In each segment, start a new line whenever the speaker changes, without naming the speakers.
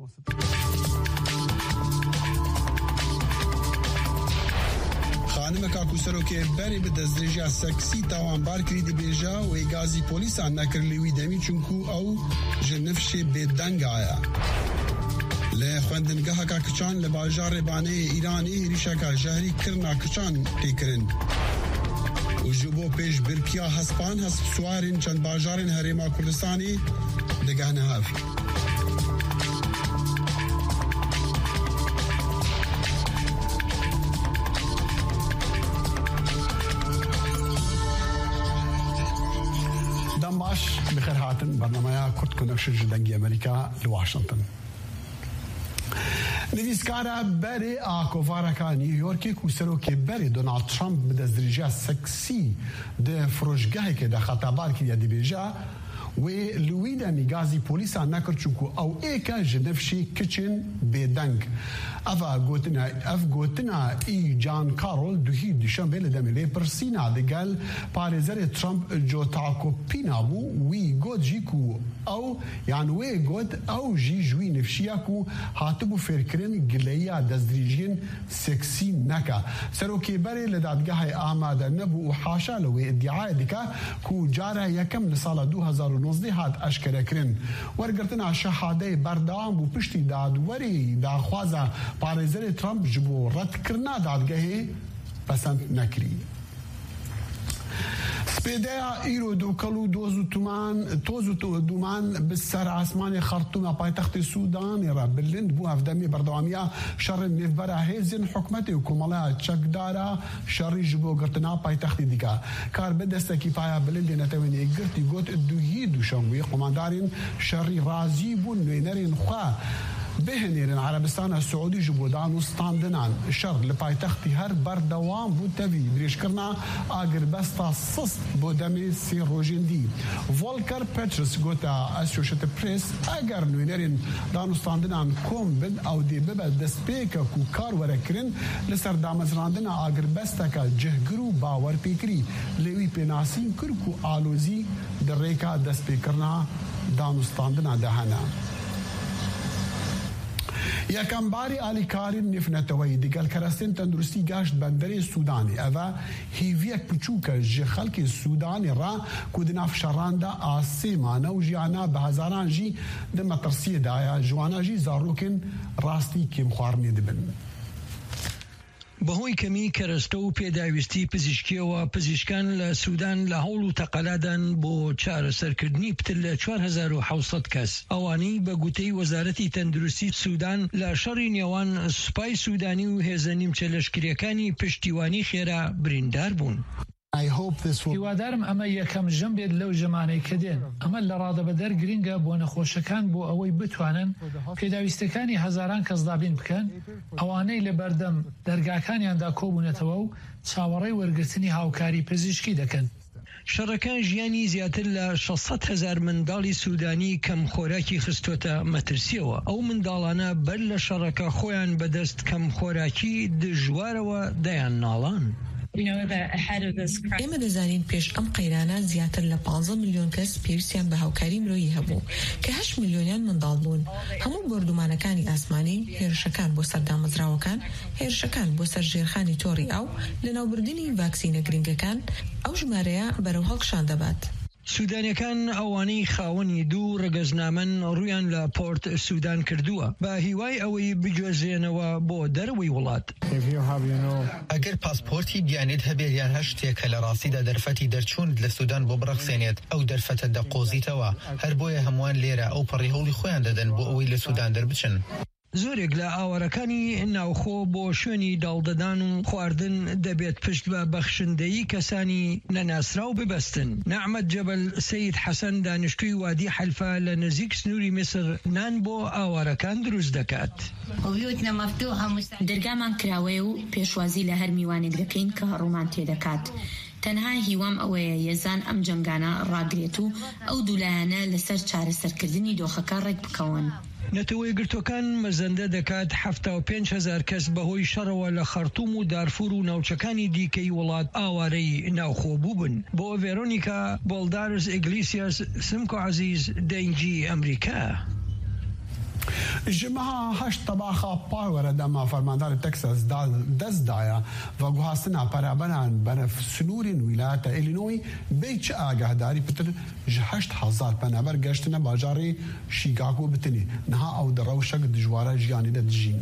خانم کاکوسرو که بری به دزدریجا سکسی تاوانبار کردی بیجا و ایگازی پولیسا نکرلیوی دمی چونکو او جنفش بدنگ آیا لی خوندنگاه که کچان لباجار بانه ایرانی ریشکا جهری کرنا کچان تکرن و جبو پیش برکیا هسپان هسپ سوارین چند باجارین هریما کردستانی دگه نهاف دماش بخير هاتن برنامج كرت كونكشن جدنجي أمريكا لواشنطن نویسکارا بری آکوفارکا نیویورکی کوسرو که بری دونالد ترامپ بدزدریجا سکسی ده فروشگاهی که ده خطابار که یادی بیجا و لویدا میگازی پولیسا نکر چونکو او ایکا جنفشی کچن بدنگ افا گوتنا ای جان کارول دوهی دوشنبه لدمیلی پرسینا دگل پارزر ترامپ جو تاکو پینا بو وی گوت جی کو او یعنی وی گوت او جی جوی نفشیا کو هاتبو فرکرین گلیا دزدریجین سکسی نکا سروکی بری لدادگاه آماده نبو حاشا لوی ادعای دکا کو جاره یکم لسال 2019 هات اشکره کرن ورگرتنا شهاده بردام بو پشتی دادوری داخوازا پارێزەری ترامپ ji bo redkirina dadgehê pesend nekirî. Spêdeya îro dokal û toz û duman bi ser asmanê Xartûma paytextê Sûdanê re bilind bû evdemê berdewamiya şerên nêvbera hêzên hikûmetê û komeleya çekdara şerî ji bo girtina paytextê dike. Kar bi destekî paya bilindê netewênê girtî got duhî duşemwê komandarên şerî razî bûn nûnerên xwe بهنيرن عربستان السعودي جبودان وستاندنان شر لپایتختی هر بردوام بو تاوی دریش کرنا آگر بستا سست بو دمی سی روژندی والکر پترس گوتا اسوشت پریس اگر نوینرین دانوستاندنان کوم بد او دی ببه دست پیکا کو کار ورکرین لسر دامزراندنا آگر بستا که جهگرو باور پیکری لیوی پیناسین کرکو آلوزی در ریکا دست پیکرنا دانوستاندنا دهانا یکم باری آلیکاری نفنتوی دیگر کرستین تندرستی گشت بندری سودانی اوا هیویک پچوکه جه خلق سودانی را کودناف شرانده آسیمانه و جیانا به هزاران جی ده مطرسی دایا جوانا جی زاروکن راستی کم خوارنی دبن
بەهۆی کەمی کەرەستە و پێداویستی پزیشکیەوە پزیشکان لە سوودان لە هەوڵ و تەقەلادان بۆ چارەسەرکردنی پتر لە 4700 کەس ئەوانەی بە گوتەی وەزارەتی تەندروستی سوودان لە شەڕی نێوان سوپای سوودانی و هێزە نیمچە لەشکریەکانی پشتیوانی خێرا بریندار بوون.
هیوادارم ئەمە یەکەم ژەم بێت لەو ژەمانەی کە دێن ئەمە لە ڕادەبەدەر گرنگە بۆ نەخۆشەکان بۆ ئەوەی بتوانن پێداویستەکانی هەزاران کەس دابین بکەن ئەوانەی لە بەردەم دەرگاکانیاندا کۆبوونەتەوە و چاوەڕێی وەرگرتنی هاوکاری پزیشکی دەکەن.
شەڕەکان ژیانی زیاتر لە 600,000 منداڵی سوودانی کەم خۆراکی خستوتە مەترسیەوە. ئەو منداڵانە بەر لە شەڕەکە خۆیان بەدەست کەم خۆراکی دژوارەوە دەیان ناڵان.
ئێمە دەزانین پێش ئەم قەیرانە زیاتر لە 15 میلیۆن کەس پێویستیان بە هاوکاری مرۆیی هەبوو کە 8 میلیۆنیان منداڵ بوون. هەموو بردومانەکانی ئاسمانی هێرشەکان بۆ سەر دامەزراوەکان هێرشەکان بۆ سەر ژێرخانی تۆڕی ئاو لە ناوبردننی ڤاکسینە گرنگەکان ئەو ژمارەیە بەرەو هەڵکشان دەبات.
سودانیەکان ئەوانەی خاوەنی دوو ڕگەزنامەن ڕویان لە پۆرت سوودان کردووە بە هیوای ئەوەی بجوێزێنەوە بۆ دەرەوەی وڵات.
ئەگەر پاسپۆرتی بیانێت هەبێت یان هەر شتێکە لە ڕاستیدا دەرفەتی دەرچوون لە سوودان بۆ بڕەخسێنێت ئەو دەرفەتە دەقۆزیتەوە هەر بۆیە هەمووان لێرە ئەو پەڕی هەوڵی خۆیان دەدەن بۆ ئەوەی لە سوودان دەربچن.
زۆرێک لە ئاوارەکانی ناوخۆ بۆ شوێنی داڵدەدان و خواردن دەبێت پشت بە بەخشندەیی کەسانی نەناسراو ببەستن. نەحمەد جەبەل سەید حەسەن دانیشتووی وادی حەلفا لە نزیک سنووری میسر نان بۆ ئاوارەکان دروست دەکات.
دەرگامان کراوەیە و پێشوازی لە هەر میوانێک دەکەین کە ڕوومان تێدەکات. تەنها هیوام ئەوەیە یەزان ئەم جەنگانە ڕاگرێت و ئەو دوولایانە لەسەر چارەسەرکردنی دۆخەکە ڕێک بکەون.
نەتەوەی گرتوەکان مەزەندە دەکات 75,000 کەس بەهۆی شەڕەوە لە خەرتوم و دارفور و ناوچەکانی دیکەی وڵات ئاوارەی ناوخۆ بووبن. بۆ ڤێرۆنیکا بۆڵدارس ئیگلیسیاس سمکۆ عەزیز دەنگی ئەمریکا.
جمعه هشت طباخه پاور دما فرماندار تكساس دز دایا و گوهاستنا پرابران برف سنور ولایت ایلینوی بیچ آگاهداری پتر 8000 پنابر گشتنا باجاری شیکاگو بتنی نها او دروشک دجواره جیانی دجین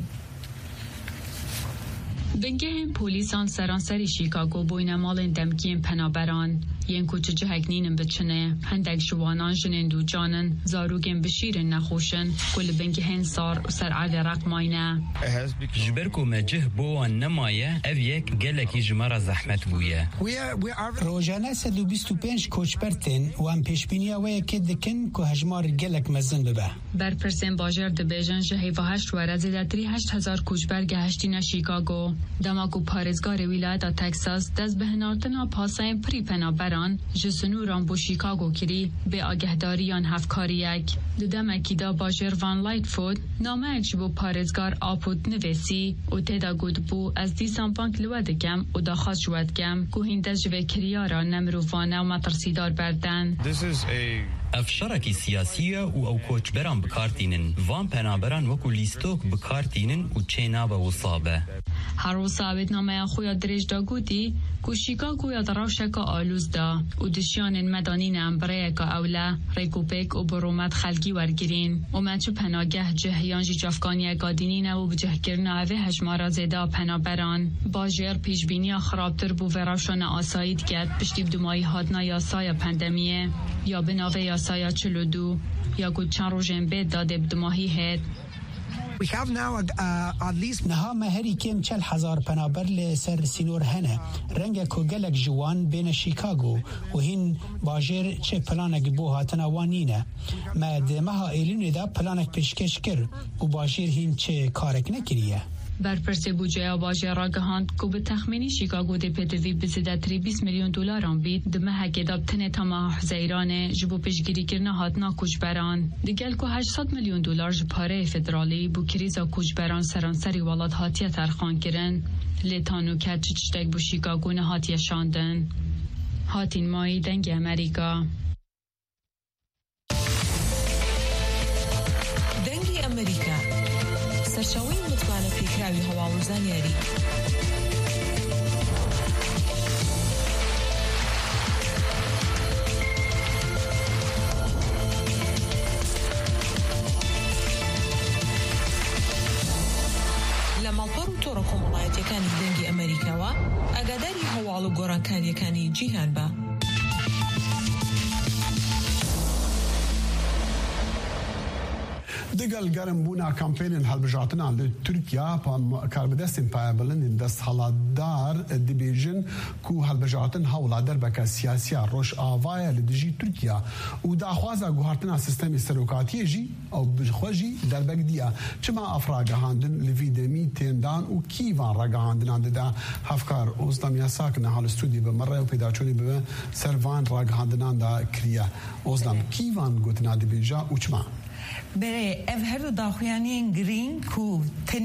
بنگه پولیسان سرانسری شیکاگو بوین مالن دمکین پنابران ین کوچه جهگنینن بچنه هندک جوانان جنین دو جانن زاروگن بشیرن نخوشن کل بنگه هنسار و سرعال رقماینه
جبرکو مجه بو نمایه او یک گلکی جمارا زحمت بویه
روزانه 125 کوچبرتن و هم پیشبینی اوه که دکن که هجمار گلک مزن ببه
برپرسن باجر دبیجن جهی و هشت وره زیدتری 8000 کوچبر گهشتین شیکاگو دماغو پارزگار ولایت تکساس دست به هنارتنا پاساین پری پنابران جسنوران بو شیکاگو کری به آگهداریان هفکاریک دمکی دا باجر وان لایت فود نامه اکش بو پارزگار آپود نویسی و تیدا گود بو از دیسان بانک لودگم و دا خواست جودگم که هندز جوه کریارا نمروفانه و مطرسیدار بردن
افشارکی سیاسیه و او کوچبران بکارتینن وان پنابران وکو لیستوک بکارتینن و چینا به وصابه
هر وصابت نامه خویا درش دا گودی که شیکاگو یا دراوشک آلوز دا و دشیان مدانین امبره که اوله ریکوپیک و برومت خلقی ورگیرین و منچو پناگه جهیان جی جافگانی گادینین و بجه گرن اوه هجمارا زیده پنابران باجر پیشبینی خرابتر بو وراوشان آسایید گد پشتیب دومایی هادنا یا سای پندمیه یا بناوه یا سایا 42 یا گود چند روژن بید داده بدماهی هید
نها مهری کم 40,000 پنابر لسر سینور هنه رنگ کو گلک جوان بین شیکاگو و هین باجر چه پلانک بو هاتنا وانینه ما دمها ایلین دا پلانک پیشکش کر و باجر هین چه کارک نکریه
برپرس بودجه باجر را گهاند که به تخمینی شیکاگو دی پتوی بزیدتری 20 میلیون دلار بید دمه هکی دابتنه تماح زیرانه جبو پیشگیری کرنه هاتنا کوچبران دیگل که 800 میلیون دلار جپاره فدرالی بو کریزا کوچبران سرانسری ولاد هاتیه ترخان کرن لیتانو که چشتک بو شیکاگو نه هاتیه شاندن هاتین مایی دنگ امریکا
دنگی امریکا سرچاوی متوانه پیکراوی هواوزان یاری لمالپەڕ و تۆڕە کۆمەڵایەتیەکانی دەنگی ئەمریکاوە ئاگاداری هەواڵ و گۆڕانکاریەکانی جیهان بە
دگل گرم بونا کمپین هلبجاتنا لترکیا پا کاربدستین پای بلندین دست حالادار دیبیجن کو هلبجاتن هولا در بکا سیاسی روش آوای لدجی ترکیا و داخوازا گوهرتنا سیستمی سروکاتی جی او بخوجی در بگدیا چما افراغ هاندن لویدمی تیندان و کیوان رگا هاندن دا هفکار اوزدام ساکن حال استودی بمره و پیداچونی به سروان رگا هاندن دا کریا اوزدام کیوان گوتنا دیبیجا و چما
بره اف هر دو داخویانی گرین کو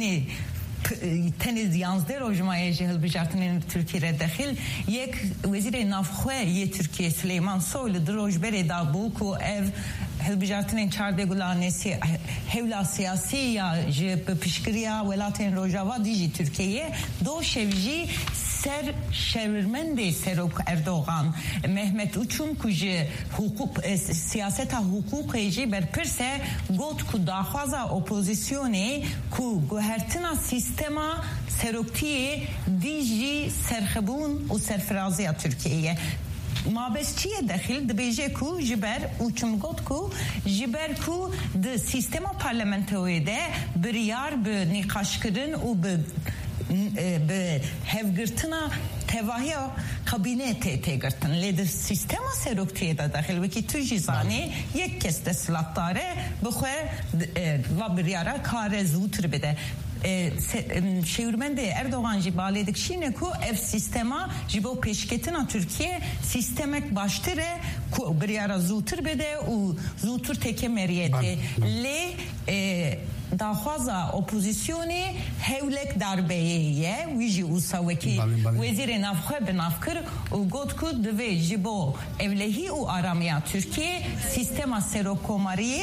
تنی 11 روزمایه جهل بجارتن ترکیه داخل یک وزیر نافخواه یه ترکیه سلیمان سویل دروج بره دابو کو اف هل بجارتن 14 گلانه هولا سیاسی یا جب پیشگیری ولایت روجاوا دیجی ترکیه دو شویجی سر شورمند سروک اردوغان مهمت اوچون کجه حقوق سیاست حقوق ایجی بر پرسه گوت کو داخوازا اپوزیسیونی کو گوهرتنا سیستما سروکتی دیجی سرخبون و سرفرازی ترکیه ما بس چیه داخل دبیجه کو جبر اوچم گوت کو جبر کو د سیستما پارلمانتوی ده بریار به نقاش کردن و به هفگرتنا تواهی کابینه تگرتن لید سیستم سروکتی داخل وکی تو جیزانی یک کس دستلات داره بخواه و بریاره کار زودتر بده شیورمند اردوغان جی بالیدک شینه کو اف سیستما جیبو پیشکتنا ترکیه سیستمک باشتره کو بریاره زودتر بده و زودتر تکه مریته لی داخوازا اپوزیسیونی هولک دربیه ویجی اوساوکی وزیر نافخه بنافکر و گفت که دوی جبو اولهی و آرامیا ترکیه سیستم سروکوماری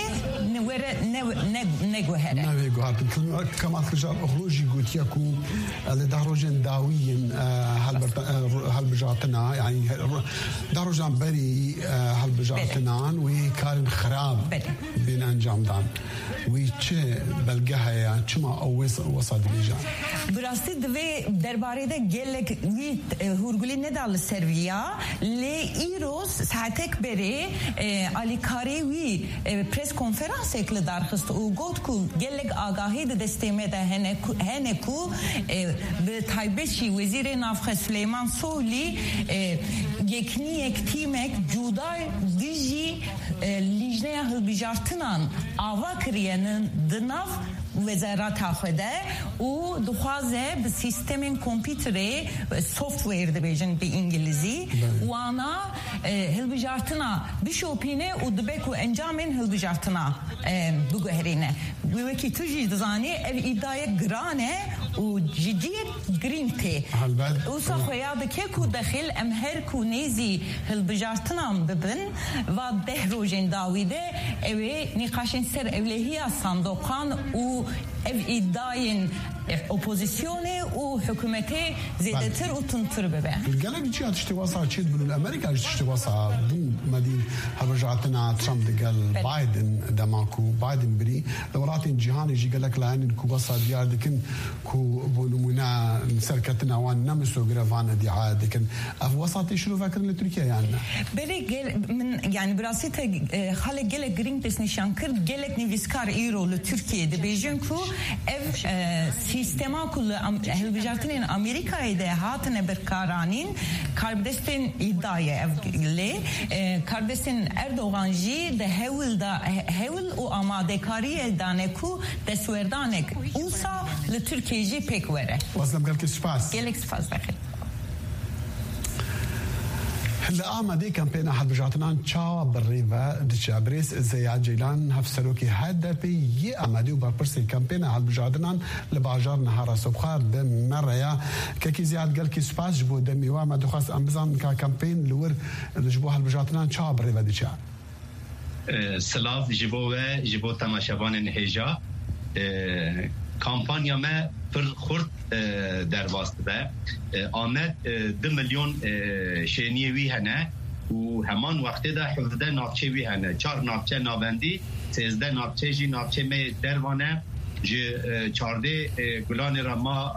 نگوهره
نگوهره كما خرجال اخروجي قلت ياكو لدهروجن داويين هالبجاتنا يعني دهروجن بري هالبجاتنا وكارن خراب بين انجام دان ويتشي بلقاها يا چما اوس وسط بيجان
براستی دوی درباره ده گلک وی هورگولی ندال سرویا لی ایروز ساعتک بری الیکاری وی پریس کنفرانس اکل درخست او گفت کو گلک آگاهی ده دستیمه ده هنه کو به تایبشی وزیر نافخه سلیمان سولی یکنی یک تیمک جودای دیجی لیجنه هلبیجارتنان آوا کریانن دناف وزارت خدا و دخوازه به سیستم کامپیوتری سوفتویر دبیجن به انگلیسی و آنا هلبیجارتنا بشوپینه و دبکو انجامین هلبیجارتنا بگوهرینه وکی توجی دزانی ادعای گرانه و جدیت گرینته و سخویاد که کو داخل امهر کو نیزی هلبیجارتنا ببن و ده روزن داویده اوی نقاشن سر اولهی صندوقان و ادعاین اپوزیسیونه و حکومتی زیادتر و تنتر ببه.
الجالب جي هتشتواصل شيء بقول الأمريكا هتشتواصل بين مدين هرجعتنا ترامب قال بايدن دماكو بايدن بري دوراتين جهاني جي قال لك لأن كوباصا ديار دكن كو بولمنا سركتنا وان نمسو غرفانا دعاء دكن أفوسط يشلو فاكر لتركيا يعني.
بري من يعني براسيته خالق جلك جرين بس نشانكر جلك نيفيسكار إيرو لتركيا دبيجنكو اف سیستما کل هلبیجارتنین امریکایی ده هاتنه برکارانین کاردستین ادعای افلی کاردستین اردوغان جی ده هول و آماده کاری دانکو دسوردانک اوسا لترکیه جی پک وره.
واسلم گلک سپاس.
گلک سپاس بخیر.
هلا آمدي كامبين أحد بجاتنا تشاو بالريفا دشابريس زياد جيلان هفسلوكي هدفي يأمدي وبربرسي كامبين أحد بجاتنا لباجار نهار صبخار بمريا كي زياد قال كي سباس جبو دمي وما دخاس أمبزان كامبين لور جبو هاد بجاتنا تشاو بالريفا دشا
سلاف جبو تماشاوان نهجا کامپانیا ما پر خورد در واسطه آمد 2 میلیون شینیوی هنه و همان وقتی ده 17 ناپچه وی هنه 4 ناپچه ناوندی 13 ناپچه جی ناپچه می دروانه جی 14 گلان را ما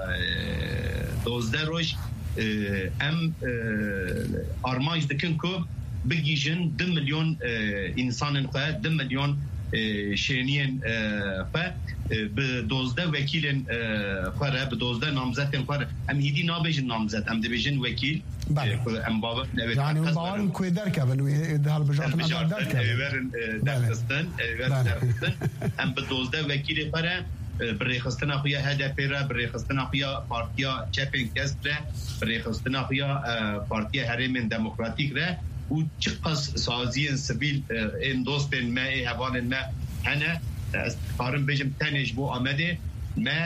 12 روش ام آرمایش دکن که بگیجن 2 میلیون انسان خواه 2 میلیون شینین خواه به 12 وکیل خوره به 12 نامزد خوره ام هیدی نابیجن نامزد ام دبیجن وکیل ام بابا
يعني من باور كوي دركه بنو هال بجاتنا دركه
درستن ام به 12 وکیل خوره بريخستنا خويا هدف را بريخستنا خويا بارتيا چپن کسره بريخستنا خويا بارتيا هرمن دموکراتیک را و چقص سازی سبیل این دوستن ما هوان ما هنه استقارن بجم تنج بو آمده ما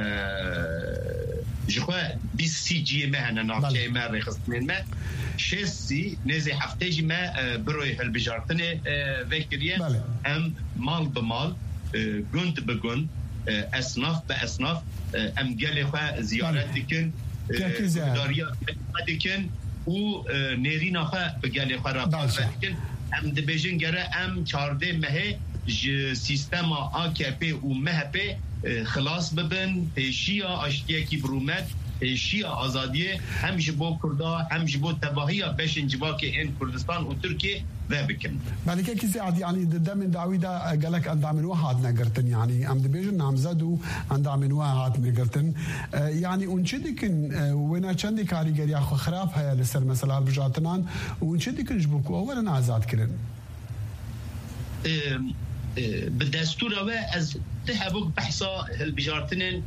جخوا 20 جی ما هنه نافچه ما رخصتنین ما 6 نزی هفته جی ما بروی هلبجارتنه وکریه هم مال بمال گند بگند اصناف به اصناف ام گل خواه زیارت دکن داریا دکن و نيرين اخا بقال خراب لكن ام دبيجن جرا ام 14 مه سيستم AKP و MHP خلاص ببن پیشیا اشتیاکی برومت پیشیا آزادیه هم جبو کردا هم جبو تباهیه بشن جباك این کردستان و ترکیه و بکن
بعد كي زاد يعني دم داويدا قالك ان دامن واحد نقرتن يعني ام دبيجن نامزدو ان دامن واحد نقرتن يعني ونشدكن وين چندي كاريگر يا خراب هيا لسر مثلا بجاتنان ونشدكن جبوكو اولا آزاد كرن
بالدستور و از تهبوك بحثا البجارتنين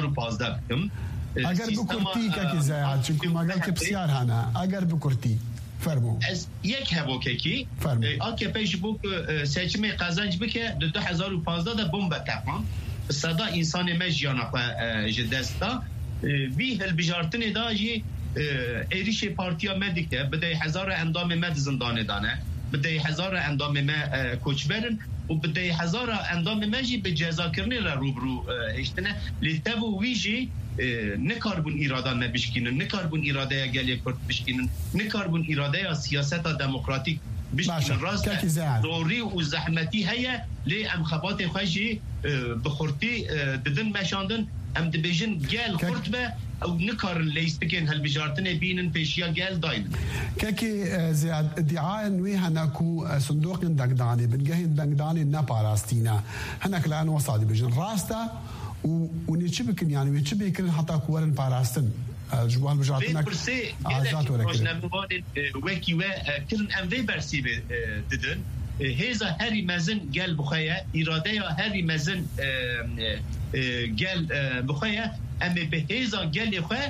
2015 بكم
اگر بکرتی که زیاد چون ما قال که بسیار هنه اگر بکرتی فرمو
از یک هواکی AKP جبوك سيچمي قازنج بك 2015 ده بومب تفهم صدا انسان مجيانا جدستا بي هالبجارتني داجي ایریش پارتیا مدیکه بده هزار اندام مد زندانه دانه بده هزار اندام ما کوچبرن و بده هزار اندام ماجی به جزا کرنی را روبرو هشتنه لیتو ویجی نکاربون ایراده ما بشکینن نکاربون ایراده گلی کرد بشکینن نکاربون ایراده سیاست دموکراتیک بشکینن راست ضروری و زحمتی هيا لی ام خبات خوشی بخورتی ددن مشاندن ام دبیجن گل خورت او نكر اللي يستكن هالبجارتنا بينن بيشيا قال دايما
كاكي زياد ادعاء انوي هناكو صندوق دقداني بنجهد دقداني ناباراستينا هناك الان وصادي بجن راستا ونشبكن يعني ويشبكن حتى كورن باراستن جوال بجارتنا
عزات ولا كده وكي كرن ام في برسي ددن هذا هاري مازن قال بخيا إرادة هاري مازن قال بخيا أما بهذا قال بخيا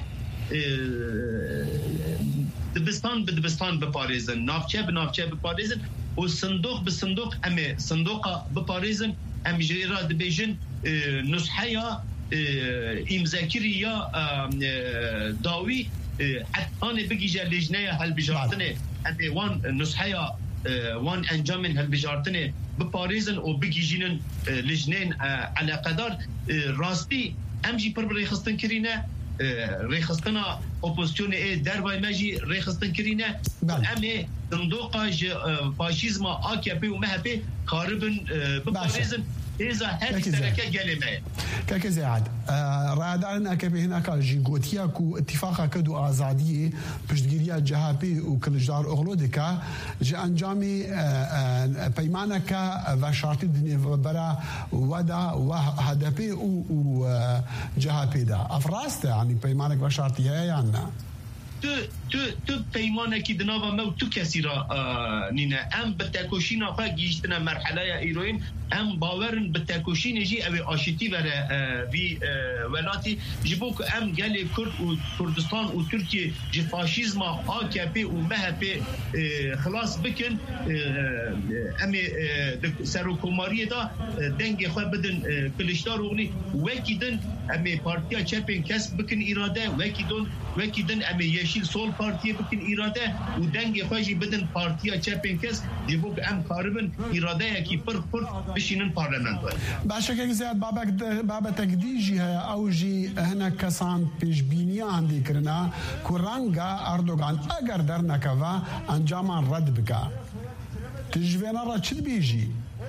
دبستان بباريزن نافشة بباريزن والصندوق بالصندوق أما صندوق بباريزن أما جيرا دبيجن نصحية إمزاكرية داوي حتى أنا بيجي جالجنايا هالبجارتنا أما وان نصحية وان انجامن هالبجارتنه بباريزن او بيجيجين لجنين على قدر راستي امجي پر ريخستن كرينا ريخستنا اوبوزيسيون اي درباي ماجي ريخستن كرينا امي صندوق فاشيزم AKP ومهبي قاربن بباريزن إذا هذه السركة جالمة
كاكي زياد رادان AKP هناك جيغوتيا كو اتفاقا كدو آزادية بشتگيريا جهابي وكلجدار أغلودكا جي انجامي بيمانكا وشارتي دنيا برا ودا وهدفي وجهابي دا أفراسته يعني بيمانك وشارتي هي يعني
تو پیمانه کی دناوا مو تو کسی را نینا ام بتکوشینا خو گیشتنا مرحله ایروین ام باورن بتکوشین جی او آشتی وره وی ولاتی جبوک ام گلی کرد و کردستان و ترکیه جی فاشیزم AKP و مهپ خلاص بکن ام سروکوماری دا دنگ خو بدن کلشدار اونی وکیدن ام پارتیا چپن کسب بکن اراده وکیدن ام يشيل سول بارتي بكن إرادة ودنج خواجي بدن بارتيا تشابين كاس جيبوك أم قاربن إرادة كي فرق بشينن بارلمان.
باشكك زياد بابا تقديجي أوجي هنا كسان بيجبينيا عندي كرنا كورانغا أردوغان أجر درنا كذا أنجاما رد بكا تجينا راتشد بيجي.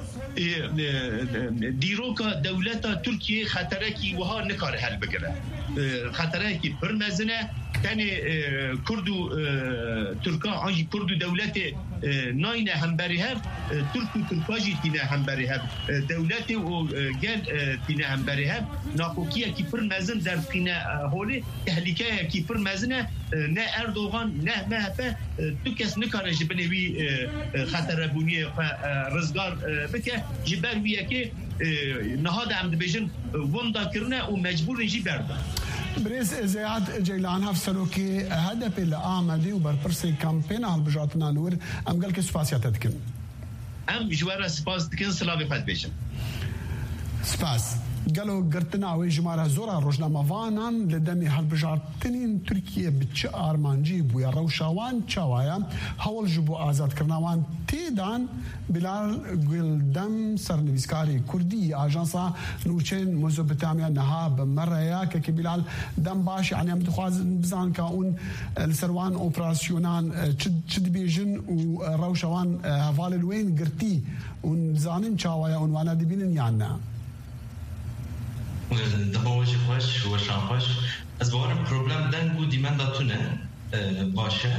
دیروکا دولتا ترکیه خطرکی وها نکار حل بگره خطرکی برمزنه تاني كردو تركا عنجي كردو دولت ناينة همبريهاب تركاجي تينا همبريهاب دولتي وقال تينا همبريهاب ناقوكيا كيفر مازن در قينا هولي تهليكايا كيفر مازنة نا أردوغان نا مهبا تكس نكار جبنوي خطر بونية رزقار بكا جبال وياكي نهاد عمد بيجن وندا كرنا ومجبور نجي بردا
بريس زياد جيلان هفسلوكي هدف الآمدي وبربرسي كامبين على بجاتنا نور أم قال كسفاسيا تدكن
أم جوارا سپاس تكن سلاوي قد بيشن
سپاس قالوا قرتنا ويجمارها زورا روجنا مفانان لدمي هالبجارتنين تركيا بتش آرمانجي بويا روشاوان تشاوايا هول جبو آزاد كرناوان تيدان بلال قلدم سرنويسكاري كردي آجانسا نوچين مزوبتاميا نها بمريا كي بلال دم باش يعني عم تخواز بزان كاون السروان اوبراسيونان تشد بيجن وروشاوان هفال الوين قرتي ونزانين تشاوايا ونوانا دبينن يعنا
دابا واش خوش واش خوش از بوارم پروبلم دنگو دیمن داتونه باشه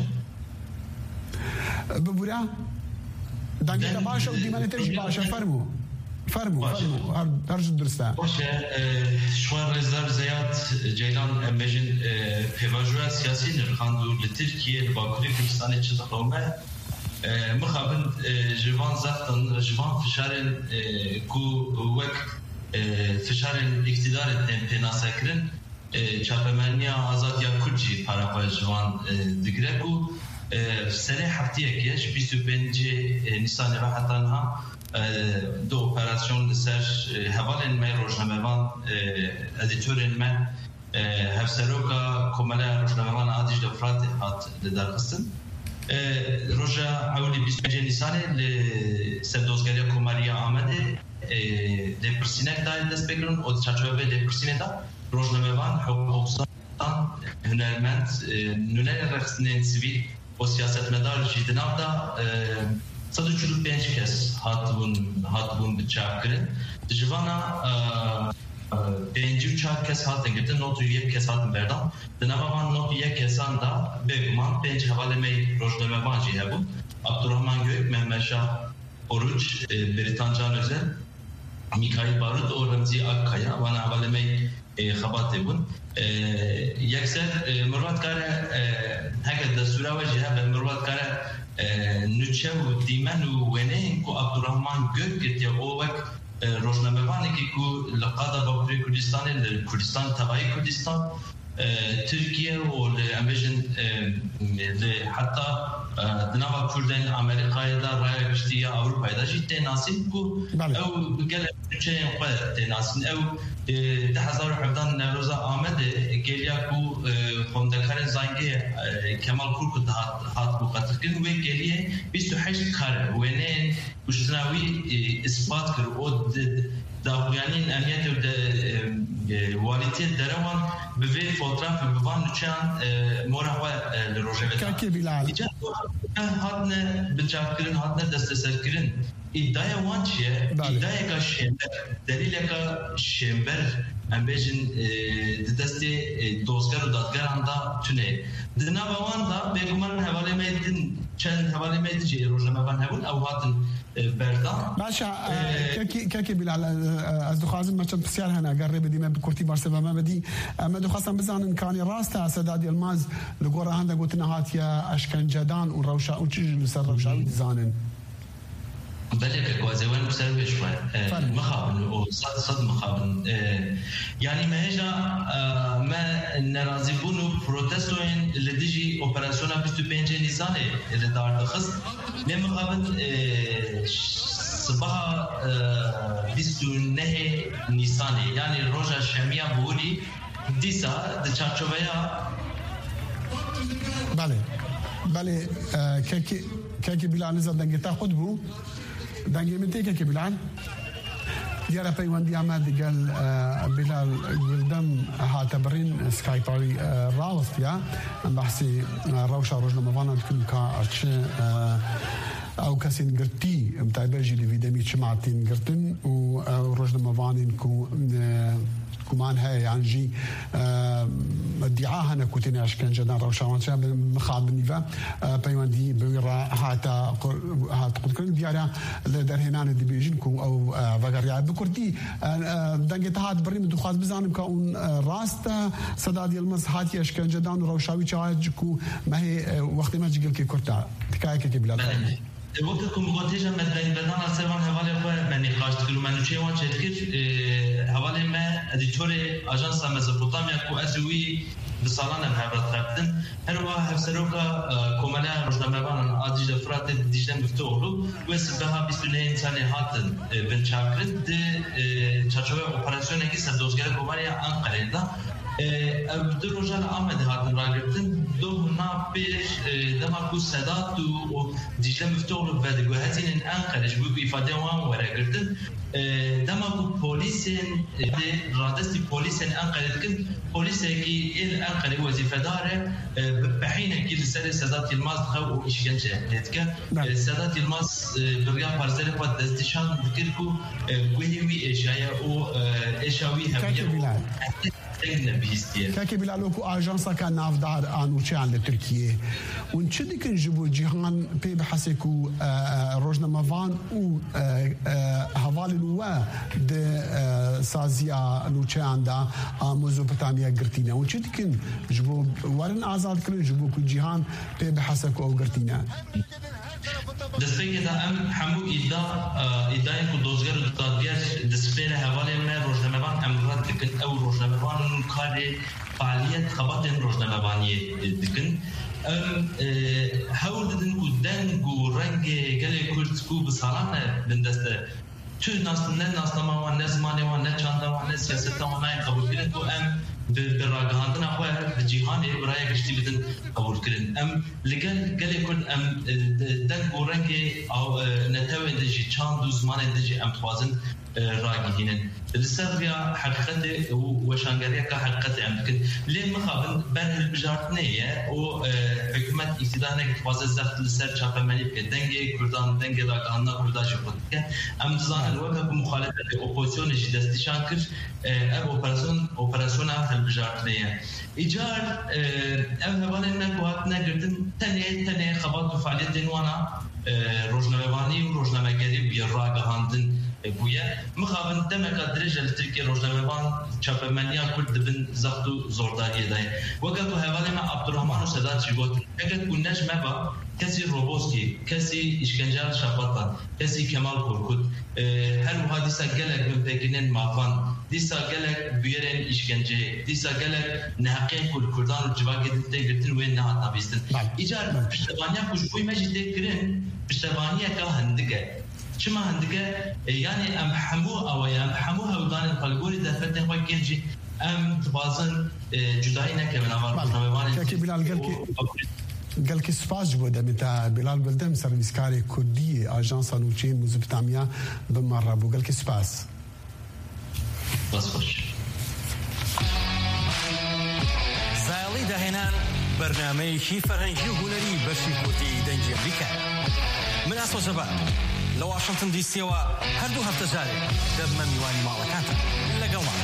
ببورا دنگ باشه و دیمن تش باشه فرمو هرج درسته
باشه شوار رزار زیاد جیلان امجن پیواجوه سیاسی نرخاندو لترکیه باکوری کردستان چیز قومه مخابن جوان زفتن جوان فشارن کو وقت فشار اقتدار پنا سکرن چاپمنیا آزادیا کردی پاراپای جوان دگرگو سنه هفته کش 25 نیسان راحتانها دو اپراسیون سر حوالن ما روزنامه‌وان ادیتورن ما هفسروکا کمالا روزنامه‌وان عادیش دفرات هات درخستن روزا اولی 25 نیسان ل سردوزگری کمالیا آمده ل پرسینک دایر دست بگیرن و چارچوبه ل پرسینک دا روزنامه‌وان حقوقسان هنرمند نونای رخصتن سیویل و سیاستمدار جدناو دا 145 کس هاتبون بچاپ کرد جوانا 54 کس هاتن گرتن نوتو یک کس هاتن بردم دنوان نوتو یک کسان دا بگمان 5 حواله می روزنامه وانجی هبون عبدالرحمن گویک محمد شاه oruç Beritan Can Özel Mikail Barut و رمزی آکایا وانا حواله می خباته بون یکسر مروت کاره هکر دستوره و جهه مروت کاره نوچه و دیمن و ونه که عبدالرحمن گوک گرد یا او وک روزنامه‌وانی که لقادا باکوری کردستان کردستان تبعی کردستان ترکیه و امریکن حتی دنوا کردن آمریکایی دا رای گشتی یا اروپایی دا جیت ناسین کو او بگل چه قد ناسین او 2017 نوروز آمده گلیا کو خوندکار زنگی کمال کورکو هات بو قطر کن و گلیه 28 کار و نه اشتراوی اثبات کرد او داویانین امنیت و والیتی دروان به فوتوگراف بوان نچان مورا لروجه
کی بلال
هاتن بچاکرین هاتن دستسرکرین iddiaya وان چیه؟ iddiaya که شنبر دلیل که شنبر ام بیشن دستی دوزگر و دادگران دا تونه دنبال وان دا بگمان حواله میدن چند حواله میدن چی روزنامه وان هبون او هاتن بردان
باشا كاكي بلال از دخوازم ما كنت بسيار هنا قرب دي ما بكورتي بارسبا ما بدي ما دخوازم بزان كاني راستا سداد الماز لقورا هندا قلت نهات يا اشكنجدان وروشا وتشي لسر روشاوي زانن
بلك كوازوان بسبب شوي مخابن وصد مخابن يعني ما هجا ما نرازيبون بروتستوين اللي ديجي اوبراسيون 25 نيسان اللي دار تخص ما مخابن صباح 29 نيسان يعني روجا شامية بولي ديسا دچارچوبيا
بله كاكي بلال نزل دنگتا خود بو دنگی من تیکه که بلال دیاره پیوندی آمد قال بلال قلدم هاتبرين سكايباوي راوست يا بحثي روشا روجنا موانا كل كارتش او كاسين قرتي متابعجي لفيدامي شمعتين قرتن وروجنا موانا كمان هاي يعني جي ادعاها انا كنت اشكن جدان روشاوان شاب مخاب نيفا بيوندي بويرا هات كل ديارا درهنان دي بيجنكو او فغاريا بكردي دنگت هات بريم دخواز بزانم كون راستا صداد المز هات اشكن جدان روشاوي چاجكو ما هي وقت ما جيل كي كرتا تكايك كي بلا
وقتكم قوتيجا مدين بدنا سيفان حوالي خو من نقاشت كلو منو چه وان چتكر حوالي ما اديتور اجانس مزوپوتاميا كو ازوي بسالان بهبرت خبتن هر واحد هفسروكا كومالا روزنامه‌وان عادی دفرات دیجن گفتگو و سبها 29 سال هاتن بنچاکرد چارچوب اپراسیونی که سردوزگر کومالیا انقره دا در روزان آمده هاتن را گرفتن دو نابیر دماغو صدات و دیجن گفتگو و دگوهتین انقرهش بود ifade وان ورا گرفتن دماغو پلیسین رادستی پلیسین انقره کن پلیسی که این انقره وظیفه داره بحین که سر صدات الماس خو اشکنجه لتکه صدات الماس برگا پارزل خود دستشان ذکر کو وی اشیا او اشاوی همیه
كاكي بلالوكو اجانسا كان نافدار ان وشان لتركيا ونشدي كنجبو جيهان بي بحسكو روجنا مافان و هوال الوا د سازيا لوچان دا ميزوبوتاميا گرتینە و چ دکن ji bo werin azadkirin ji bo ku cîhan pê bihese ku ew girtîne.
Destpêkê de em hemû îdayên ku dozger û dadger destpêrê hevalê me rojnamevan em red dikin ew rojnamevanin û karê faaliyet xebatên rojnamevaniyê dikin. Em hewl didin ku deng û rengê gelê Kurd ku bi salan ne bin deste tu ne nasnama wan ne zimanê wan ne çanda wan ne siyaseta wan nayê qebûlkirin ku em bi ragihandina xwe bi cîhanê biraya giştî bidin qebûlkirin. Em li gel gelê Kurd em deng û rengê netewên de jî çand û zimanên de jî em dixwazin ragihînin. Li ser rêya heqîqetê û weşangeriyeka heqîqetê em dikin. Lê mixabin ber hilbijartinê ye û hikûmet îktidar dixwaze zeft li ser çapemenî bike. Dengê Kurdan, dengê ragihandina Kurda jî xwe dike. Em dizanin weke ku muxalefetê opozisyonê jî destnîşan kir ev operasyona hilbijartinê ye. Îcar ev hevalên me ku hatine girtin tenê xebat û faaliyetên wana rojnamevanî û rojnamegerî bûye ragihandin bûye. Mixabin demeka dirêj li Tirkiye rojnamevan çapemeniya Kurd dibin zext û zordariyê de ye. Weke ku hevalê me Abdurrahman û Sedat jî gotin eger ku nej meba kesî Roboskî, kesî İşkencer Şafatan, kesî Kemal Korkut her wiha dîsa gelek bin pêkînên mafan, dîsa gelek bûyerên îşkenceyê, dîsa gelek neheqiyên ku li Kurdan û civakê din tê girtin wê nehatna bîstin. Îcar piştevaniya ku ji xwe me jî tê kirin piştevaniyeka hindik e. Çima hindike yani em hemû awaya em hemû hewdanên xelgorî derfetên xwe kir jî em dibazin cudayî nekevin ava rojnamevanên
gelkî spas ji bo demê te Bilal Bildem servîskarê Kurdiyê Ajansa Nûçeyên Mezopotamiya bi me re bû. Gelkî spas.
زایڵی داهێنان بەرنامەیەکی فەرهەنگی و هونەری بەشی کوردی دەنگی ئەمریکا. من ئاسۆ جەبار لە واشنگتن دیسیەوە هەردوو هەفتە جارێک دەبمە میوانی ماڵەکانتان لەگەڵمان.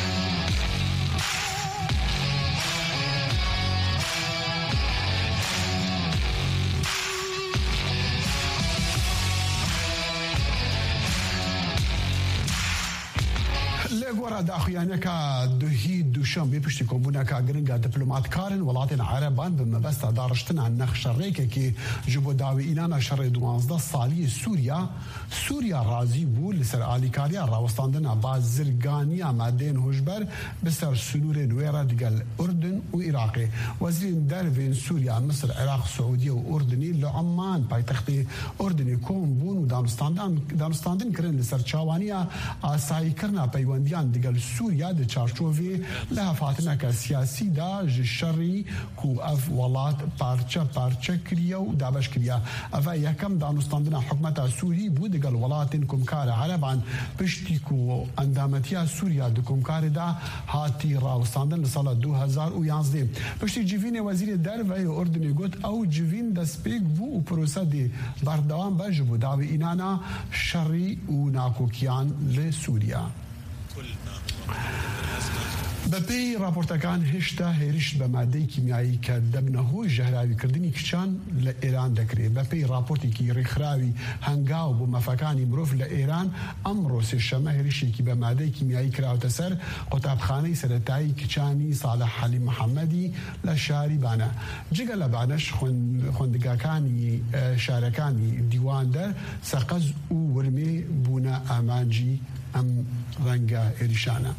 لێگۆڕە داخویانەکە دوهی دووشەمبێ پشتی کۆبوونەکە گرنگە دیپلۆماتکارن وڵاتین عەرەبان بە مەبەستە داڕشتنە نەخشەڕێکێکی ji bo dawî înana şerê 12 saliyê Sûriya razî bû li ser alîkariya rawestandina bazirganiya madeyên hojber bi ser sunûrên wê re digel Urdun û Iraqê. Wezîrên dervên Sûriya, Misr, Iraq, Suûdiye û Urdunî li Amman paytextê Urdunê kom bûn û danûstandin kirin li ser çawaniya asayîkirina peywendiyan digel Sûriya di çarçovê li hevhatineka siyasî da ji şerî ku ev welat parçe kiriye û dabeş kiriye. Ev yekem danûstandina hikûmeta Sûrî bû digel welatên komkara Ereban piştî ku endametiya Sûriya di komkarê da hatî rawestandin li sala 2011. Piştî civînê wezîrê derveyê Urdunê got ew civîn destpêk bû û prosedê berdewam be ji bo dawî înana şerî û nakokiyan li Sûriya. بەپێی راپۆرتەکان هێشتا هێرش بە مادەی کیمیایی کە دەبنە هۆی ژەهراویکردنی کچان لە ئێران دەکرێت. بەپێی راپۆرتێکی ڕێکخراوی هەنگاو بۆ مەفەکانی مرۆڤ لە ئێران ئەمڕۆ سێشەمە هێرشێکی بە مادەی کیمیایی کراوەتە سەر قوتابخانەی سەرەتایی کچانی ساڵح حەلی محەممەدی لە شاری بانە. جگە لە بانەش خوێندگاکانی شارەکانی دیواندەر سەقەز و ورمێ بوونە ئامانجی ئەم ڕەنگە هێرشانە.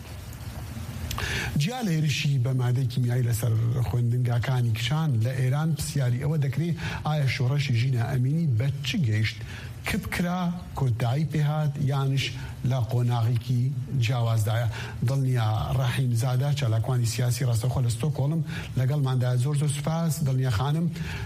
جیا لە هێرشی بە مادەی کیمیایی لەسەر خوێندنگاکانی کچان لە ئێران پرسیاری ئەوە دەکرێت ئایا شۆڕەشی ژینە ئەمینی بە چ گەیشت؟ کە بکرا کۆتایی پێهات یانش لە قۆناغێکی جیاوازدایە. دڵنیا ڕەحیم زادە چالاکوانی سیاسی ڕاستەوخۆ لە ستۆکۆڵم لەگەڵماندا زۆر سوپاس. دڵنیا خانم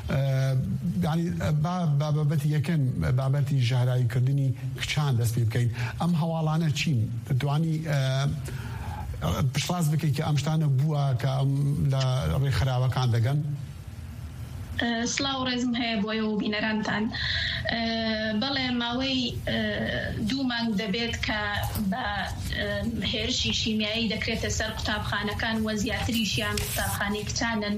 بابەتی یەکەم بابەتی ژەهراویکردنی کچان دەست پێ بکەین. ئەم هەواڵانە چین؟ دەتوانی پشتڕاست بکەیت کە ئەم شتانە بووە کە لە ڕێکخراوەکان دەگەن؟
سڵاو ڕێزم هەیە بۆیە و بینەرانتان. بەڵێ ماوەی 2 مانگ دەبێت کە بە هێرشی شیمیایی دەکرێتە سەر قوتابخانەکان وە زیاتریشیان قوتابخانەی کچانن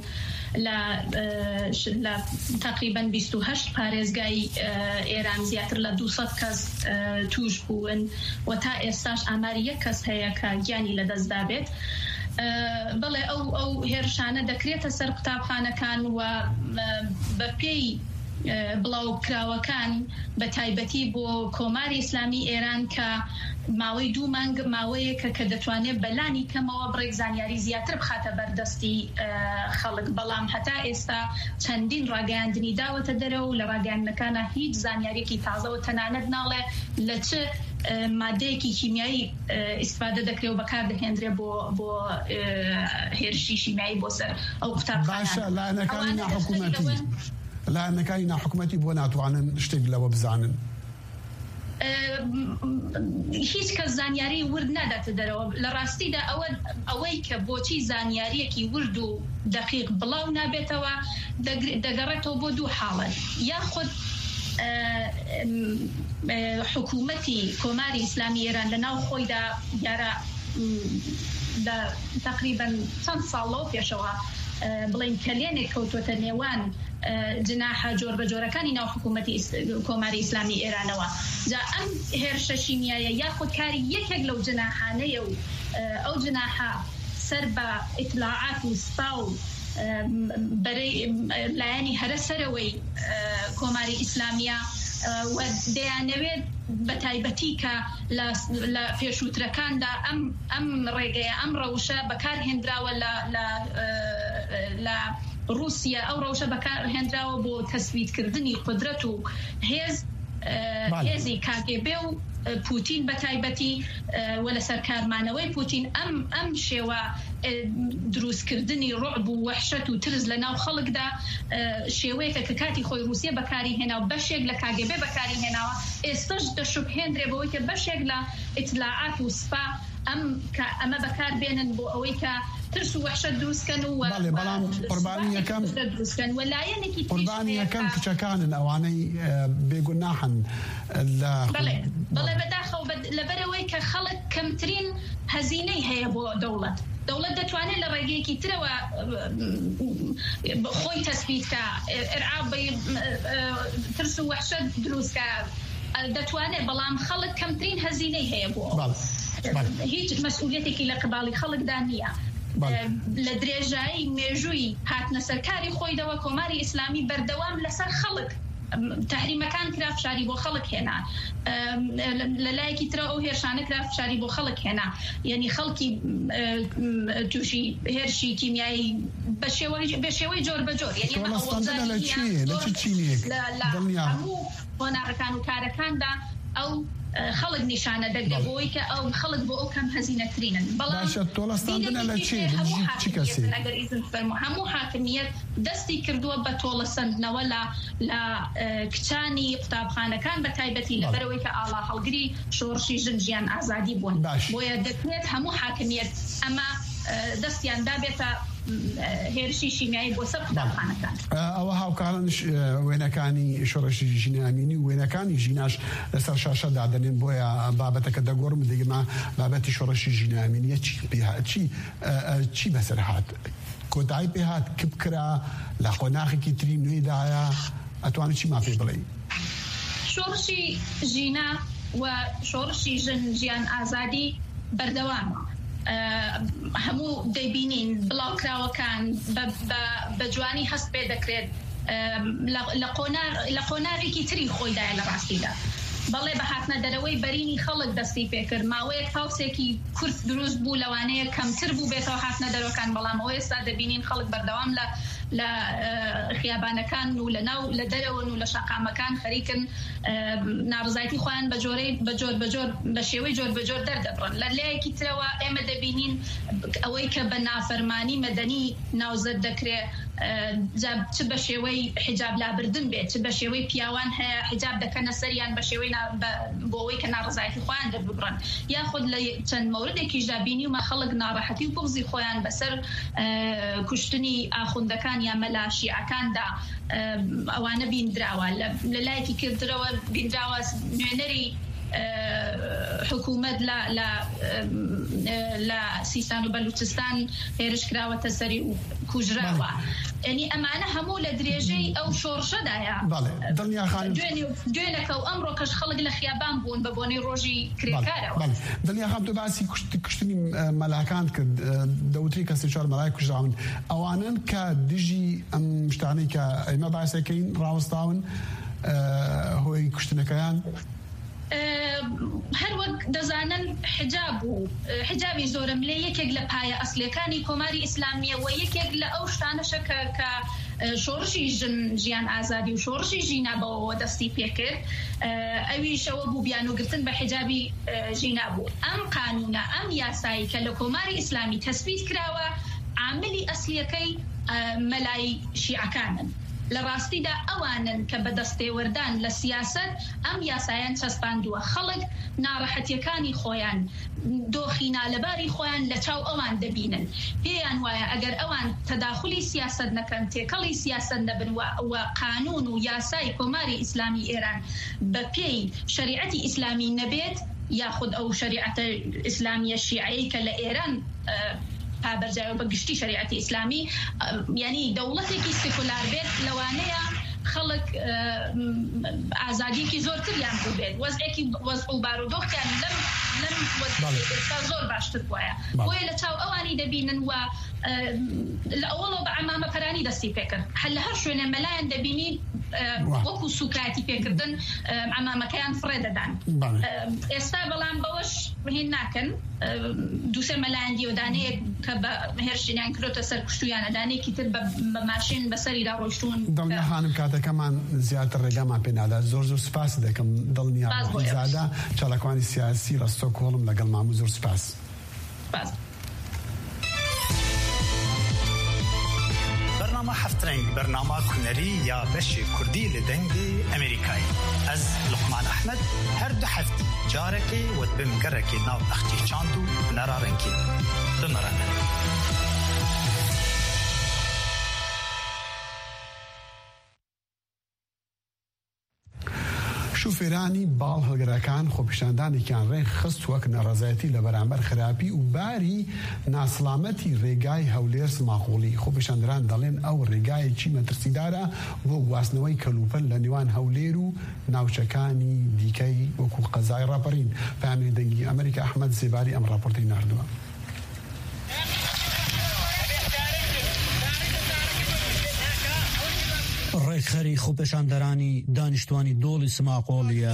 لە تقریباً 28 پارێزگای ئێران زیاتر لە 200 کەس توش بوون و تا ئێستاش ئاماری 1 کەس هەیە کە گیانی لەدەستدا بێت. بەڵێ ئەو هێرشانە دەکرێتە سەر قوتابخانەکان و بە پێی بڵاو کراوەکان بە تایبەتی بۆ کۆماری ئیسلامی ئێران کە ماوەی 2 مانگ ماوەیەکە کە دەتوانێت بەلانی کەمەوە بڕێک زانیاری زیاتر بخاتە بەردەستی خەڵک بەڵام هەتا ئێستا چەندین ڕاگەیاندنی داوەتە دەرەوە و لە ڕاگەیاندنەکانە هیچ زانیاریەکی تازەوە تەنانەت ناڵێ لە چ مادەیەکی کیمیایی ئیسفادە دەکرێت و بەکار دەهێنرێ بۆ هێرشی شیمیایی بۆ سەر ئەو قوتابخانە.
باشە لایەنەکانی ناحکومەتی بۆ ناتوانن شتێک لەوە بزانن.
هیچ کەس زانیاری ورد ناداتە دەرەوە. لە ڕاستیدا ئەوەی کە بۆچی زانیاریەکی ورد و دقیق بڵاو نابێتەوە دەگەڕێتەوە بۆ 2 حاڵەت. یاخود حکوومەتی کۆماری ئیسلامی ئێران لە ناو خۆیدا یارە تقریبا چەند ساڵەوە پێشەوە بڵین کەلێنێک کەوتوتە نێوان جناحە جۆر بە جۆرەکانی ناو حکوومەتی کۆماری ئیسلامی ئێرانەوە. جا ئەم هێرشە شیمیایە یاخود کاری یەکێک لەو جناحانەیە و ئەو جناحە سەر بە ئیطلاعات و سپا و لایەنی هەرە سەرەوەی کۆماری ئیسلامیە و دەیانەوێت بە تایبەتی کە لە پێشووترەکاندا ئەم ڕێگەیە ئەم ڕەوشە بەکارهێنراوە لە رووسیا ئەو ڕەوشە بەکارهێنراوە بۆ تەسویدکردنی قودرەت و هێزی کاگێبێ و پوتین بە تایبەتی و لە سەرکارمانەوەی پوتین ئەم شێوە دروستکردنی ڕعب و وەحشەت و ترس لە ناو خەڵکدا شێوەیەکە کە کاتی خۆی رووسیا بەکاری هێنا و بەشێک لە کاگێبێ بەکاری هێناوە ئێستاش دەشوبهێنرێ بەوەی کە بەشێک لە ئیطلاعات و سپا ئەمە بەکار بێنن بۆ ئەوەی کە ترس و وحشت دروستکەن و
بەڵام قوربانی یەکەم کچەکانن ئەوانەی بێگوناحن
بەڵێ بەداخەوە لەبەرەوەی کە خەڵک کەمترین هەزینەی هەیە بۆ دەوڵەت دەتوانێت لە ڕێگەیەکی ترەوە خۆی تەسبیتکە ئێرعاب ترس و وحشت دروستکە دەتوانێت بەڵام خەڵک کەمترین هەزینەی هەیە بۆ هیچ مەسئولیەتێکی لە قباڵی خەڵکدا نییە. لە درێژایی مێژووی هاتنە سەرکاری خۆیدەوە کۆماری ئیسلامی بەردەوام لەسەر خەڵک تحریمەکان کرا فشاری بۆ خەڵک هێنا لە لایەکی ترە ئەو هێرشانە کرا فشاری بۆ خەڵک هێنا یعنی خەڵکی تووشی هێرشی کیمیایی بە شێوەی جۆر بە جۆر هەموو هۆناڕەکان و کارەکاندا ئەو خەڵک نیشانە دەگرێت بۆی کە ئەو خەڵک بۆ ئەو کەم هەزینەترینن. بەڵام هەموو حاکمیەت دەستی کردووە بە تۆڵەسەندنەوە لە کچانی قوتابخانەکان بە تایبەتی لەبەرەوەی کە ئاڵا هەڵگری شۆڕشی ژن ژیان ئازادی بوون. بۆیە دەکرێت هەموو حاکمیەت ئەمە دەستیان دابێتە هێرشی شیمیایی بۆ سەر قوتابخانەکان.
ئەوە هاوکارن وێنەکانی شۆڕشی ژینە ئەمینی و وێنەکانی ژیناش لەسەر شاشەدا دەنێن بۆیە بابەتەکە دەگۆڕم دەگەما بابەتی شۆڕشی ژینە ئەمینیە چی بەسەر هات کۆتایی پێ هات کە بکرا لە قۆناغێکی تری نوێدایە ئەتوانێت چی ما پێ بڵێ؟
شۆڕشی ژینە و شۆڕشی ژن ژیان ئازادی بەردەوامە. هەموو دەیبینین بڵاوکراوەکان بە جوانی هەست پێ دەکرێت لە قۆناغێکی تری خۆیدایە لە ڕاستیدا. بەڵێ بە هاتنە دەرەوەی بەرینی خەڵک دەستی پێکرد ماوەیەک هاوسێکی کورت دروست بوو لەوانەیە کەمتر بوو بێتەوە هاتنە دەرەوەکان بەڵام ئەوە ئێستا دەبینین خەڵک بەردەوام لە خیابانەکان و لە دەرەوەن و لە شەقامەکان خەریکن ناڕزایەتی خۆیان بە شێوەی جۆر بە جۆر دەردەبڕن. لە لایەکی ترەوە ئێمە دەبینین ئەوەی کە بە نافەرمانی مەدەنی ناوزەت دەکرێت چ بە شێوەی حیجاب لابردن بێت چ بە شێوەی پیاوان هەیە حیجاب دەکەنە سەریان بە شێوەی بۆ ئەوەی کە ناڕزایەتی خۆیان دەرببڕن یاخود لە چەند مەوردێکیشدا بینیومە خەڵک ناڕەحەتی و بغزی خۆیان بەسەر کوشتنی ئاخوندەکان یا مەلا شیعەکاندا ئەوانە بیندراوە لە لایەکی کردرەوە بیندراوە نوێنەری حکوومەت لە سیستان و بەلوچستان هێرش کراوەتە سەری و کوژراوە. يعني ئەمانە هەموو لە درێژەی ئەو شۆڕشەدایە دوێنەکە و ئەمڕۆ کەش خەڵک لە خیابان بوون بە بۆنەی ڕۆژی کرێکارەوە.
دڵنیا خام تۆ باسی کوشتنی مەلاکان کرد دەوتری کە 34 مەلای کوژراون ئەوانن کە دژی ئەم شتانەی کە ئێمە باسەکەین ڕاوەستاون هۆی کوشتنەکەیان
هەر وەک دەزانن حجابی زۆرم لێ یەکێک لە پایە ئەسلەکانی کۆماری ئیسلامیە و یەکێک لە ئەو شتانەشە کە شۆڕشی ژیان ئازادی و شۆڕشی ژینابەوە دەستی پێکرد ئەویشەوە بوو بیانوگرتن بە حجابی ژینابوو. ئەم قانونە ئەم یاسایی کە لە کۆماری ئیسلامی تەسبیت کراوە عاملی ئەسلیەکەی مەلای شیعەکانن. لە ڕاستیدا ئەوانن کە بە دەستێوەردان لە سیاست ئەم یاسایان چەسپاندووە خەڵک ناڕەحەتیەکانی خۆیان دۆخی نالەباری خۆیان لە چاو ئەوان دەبینن. پێیان وایە ئەگەر ئەوان تەداخلی سیاست نەکەن تێکەڵی سیاست نەبن و قانون و یاسای کۆماری ئیسلامی ئێران بە پێی شەریعەتی ئیسلامی نەبێت یاخود ئەو شەریعەتە ئیسلامیە شیعەیە کە لە ئێران پابەرجاوە بە گشتی شریعەتی ئیسلامی یعنی دەوڵەتێکی سێکولار بێت لەوانەیە خەڵک ئازادیەکی زۆرتریان بوو بێت وەزع و بارودۆختیان لەم وەزعێستا زۆر باشتر وایە بۆیە لە چاو ئەوانی دەبینن و لە ئەوڵەوە بە عەمامەپەرانی دەستی پێکرد هەر لە هەر شوێنە مەلایەن دەبینی وەکو سوکاتی پێکردن عەمامەکەیان فڕێ دەدان. ئێستا بەڵام بەوەش هین ناکەن دووسێ مەلایەن دیۆدانەیەک کە بە هێرشینیان کردۆتە سەر کوشتویانە دانەیەکی تر بە ماشین بەسەریدا ڕۆیشتون.
دڵنیا خانم کاتەکەمان زیاتر ڕێگامان پێ نادا زۆر سوپاس دەکەم دڵنیا زادە چالاکوانی سیاسی لە ستۆکهۆڵم لەگەڵ مامو زۆر سوپاس.
برنامه هفترنگ برنامه هنری یا بشی کردی لدنگی امریکایی از لقمان احمد هر دو هفته جارکی و بمگرکی ناو اختی چاندو نرارنکی بمرانه.
شوفێرانی باڵ هەڵگرەکان خۆپیشاندانێکیان ڕێک خست وەک نەڕەزایەتی لە بەرامبەر خراپی و باری ناسڵامەتی ڕێگای هەولێر سماخۆڵی خۆپیشاندەران دەڵێن ئەو ڕێگایەکی مەترسیدارە بۆ گواستنەوەی کەلوپەل لە نێوان هەولێر و ناوچەکانی دیکەی وەکو قەزای ڕاپەڕین. پامێ دەنگی ئەمریکا ئەحمەد سێباری ئەم ڕاپۆرتەی ناردووە.
ڕێکخەری خۆپیشاندەرانی دانیشتوانی دۆڵی سماقۆڵیە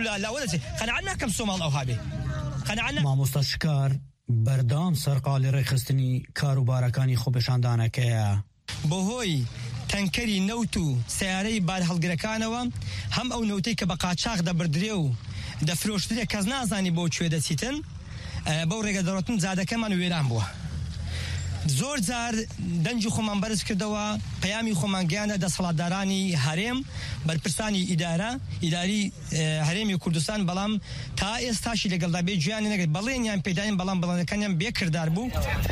مامۆستا شکار بەردام سەرقاڵی ڕێکخستنی کاروبارەکانی خۆپیشاندانەکەیە.
بەهۆی تەنکەری نەوت و سیارەی بار هەڵگرەکانەوە هەم ئەو نەوتەی کە بە قاچاق دەبردرێ و دەفرۆشترێ کەس نازانی بۆ کوێ دەچیتن بەو ڕێگە دەڕۆتن زادەکەمان وێران بووە. زۆر جار دەنجی خۆمان بەرز کردەوە پەیامی خۆمان گیانە دەسەڵاتدارانی هەرێم بەرپرسانی ئیداری هەرێمی کوردستان بەڵام تا ئێستاشی لەگەڵدا بێ گویانی نەگرت بەڵێنیان پێداین بەڵام بەڵێنەکانیان بێکردار بوو.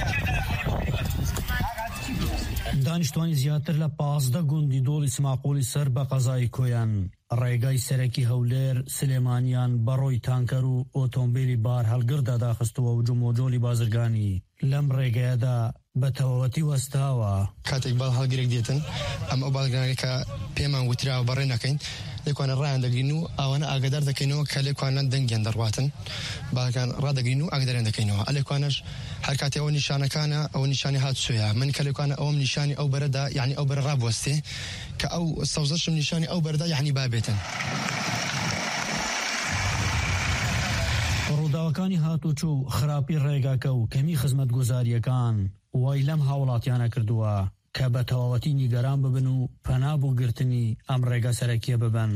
دانیشتوانی زیاتر لە 15 گوندی دۆڵی سماقۆڵی سەر بە قەزای کۆیان ڕێگای سەرەکی هەولێر سلێمانیان بەڕۆی تانکەر و ئۆتۆمبیلی بار هەڵگردا داخستەوە و جمۆجۆلی بازرگانی لەم ڕێگەیەدا بە تەواوەتی وەستاوە.
کاتێک باڵ هەڵگرێک دێتن ئەم ئەو باڵگرانێکە پێمان وتراوە بەڕێ نەکەین لێکوانە ڕایان دەگرین و ئەوانە ئاگادار دەکەینەوە کە لێکوانان دەنگیان دەڕواتن باڵگران ڕادەگرین و ئاگداریان دەکەینەوە ئەلێکوانەش هەر کاتێ ئەوە نیشانەکانە ئەوە نیشانی هاتسوویە من کە لێکوانە ئەوم نیشانی ئەو بەرەدا یعنی ئەو بەرە ڕابوەستێ کە ئەو سەوزەشم نیشانی ئەو بەرەدا یعنی بابێتن.
ڕووداوەکانی هاتوچوو خراپی ڕێگاکە و کەمی خزمەت گوزاریەکان وای لەم هاوڵاتیانە کردووە کە بە تەواوەتی نیگەران ببن و پەنا بۆ گرتنی ئەم ڕێگە سەرەکیە ببن.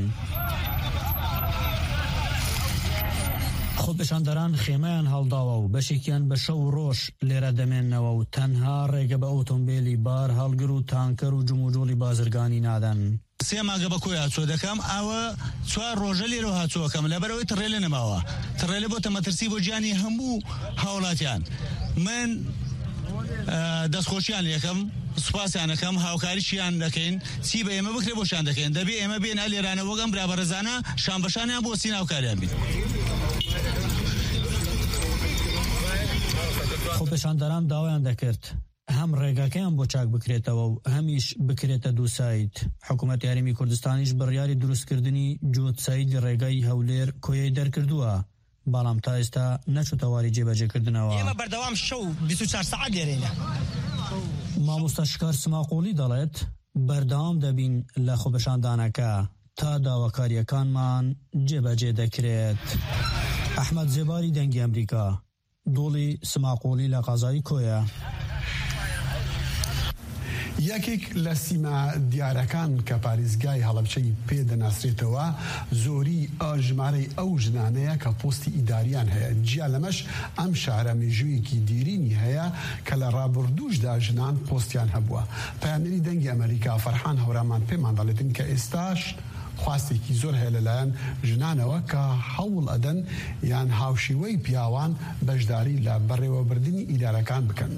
خۆپیشاندەران خێمەیان هەڵداوە و بەشێکیان بە شەو ڕۆژ لێرە دەمێننەوە و تەنها ڕێگە بە ئۆتۆمبیلی بار هەڵگر و تانکەر و جموجۆلی بازرگانی نادەن.
سێ مانگە بە کۆی هاتووە دەکەم ئەوە 4 ڕۆژە لێرە هاتووەکەم لەبەرەوەی تڕێ لێ نەماوە تڕێ لە بۆ تەمەترسی بۆ گیانی هەموو هاوڵاتیان من دەستخۆشیان یەکەم سوپاسیانەکەم هاوکاریشیان دەکەین چی بە ئێمە بکرێ بۆشان دەکەین دەبێ ئێمە بێنە لێرانە وەگەم برابەرزانە شانبەشانیان بۆ سین هاوکاریان بین.
خۆپیشاندەران داوایان دەکرد هەم ڕێگاکەیان بۆ چاک بکرێتەوە و هەمیش بکرێتە دوو سایت. حکوومەت یاریمی کوردستانیش بڕیاری دروستکردنی جووتسایدی ڕێگای هەولێر کۆیەی دەرکردووە، بەڵام تا ئێستا نەچووتەواری جێبەجێکردنەوە.
ئێمە بەردەوام شەو 24 ساعت لێرەینە.
مامۆستا شکار سماقۆلی دەڵێت بەردەوام دەبین لە خۆبەشاندانەکە تا داواکاریەکانمان جێبەجێ دەکرێت. ئەحمەد زێباری دەنگی ئەمریکا، دۆڵی سماقۆلی لە قازای کۆیە.
یەکێک لە سیما دیارەکان کە پارێزگای هەڵەبجەی پێدەناسرێتەوە زۆری ژمارەی ئەو ژنانەیە کە پۆستی ئیداریان هەیە. جیا لەمەش ئەم شارە مێژوویەکی دیرینی هەیە کە لە ڕابردووشدا ژنان پۆستیان هەبووە. پەیامەری دەنگی ئەمریکا فەرحان هەورامان پێمان دەڵێتن کە ئێستاش خواستێکی زۆر هەیە لەلایەن ژنانەوە کە هەوڵ ئەدەن یان هاوشیوەی پیاوان بەشداری لە بەڕێوەبردننی ئیدارەکان بکەن.